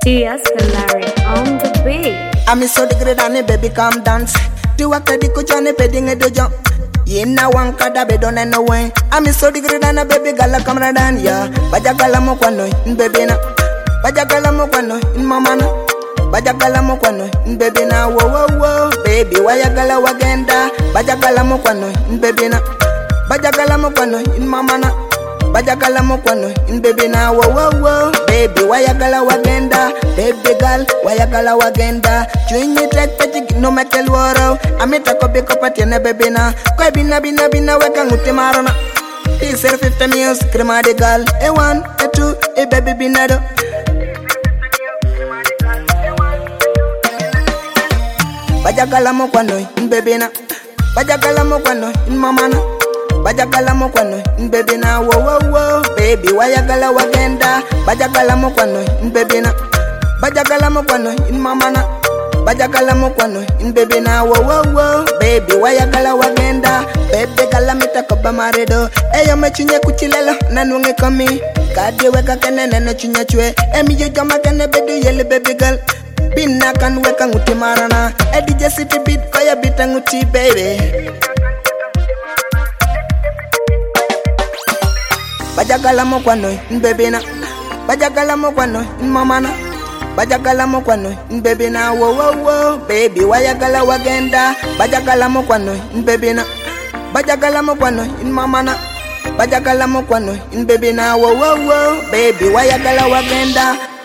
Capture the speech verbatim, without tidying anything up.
T S Larry on the beat. I'm so the great and baby come dance. Do a credit coach on a bedding a dojo. Ye na one kada be don't know when. I'm so the great and a baby gala come down ya. Bajagala mokwano in baby na. Bajagala mokwano in mamana. Bajagala mokwano in baby na. Whoa whoa whoa. Baby wayagala wagenda. Bajagala mokwano in baby na. Bajagala mokwano in mamana. Bajagala mokwano in baby na. Whoa whoa whoa. Baby wayagala wagenda. Baby girl wayagala wagenda. Chunyi tek peti no mekel woro. Amita ko biko pati na baby na. Koi bina bina bina weka nguti marana. Teaser fifty meals crema de girl. A one, a two, a baby binado. Bajagala mokwano in baby na. Bajagala mokwano in mamana. Bajagala mokwano in baby na. Whoa whoa whoa. Baby wayagala wagenda. Bajagala mokwano in baby na. Bajagala mokwano in mamana. Bajagala mokwano in baby na. Whoa whoa whoa. Baby wayagala wagenda. Baby gala mita koba maredo. Eyo mechinye kuchilelo nanunge komi. Kadi weka kene nene chinye chwe. Emi yo jama kene bedu yele baby girl. Bina kan weka nguti marana. Edi jesiti beat kaya bita nguti baby. Bajagala mokwano in baby na. Bajagala mokwano in mamana. Bajagala mokwano in baby na. Whoa whoa whoa. Baby wayagala wagenda. Bajagala mokwano in baby na. Bajagala mokwano in mamana. Bajagala mokwano in baby na. Whoa whoa whoa. Baby wayagala wagenda.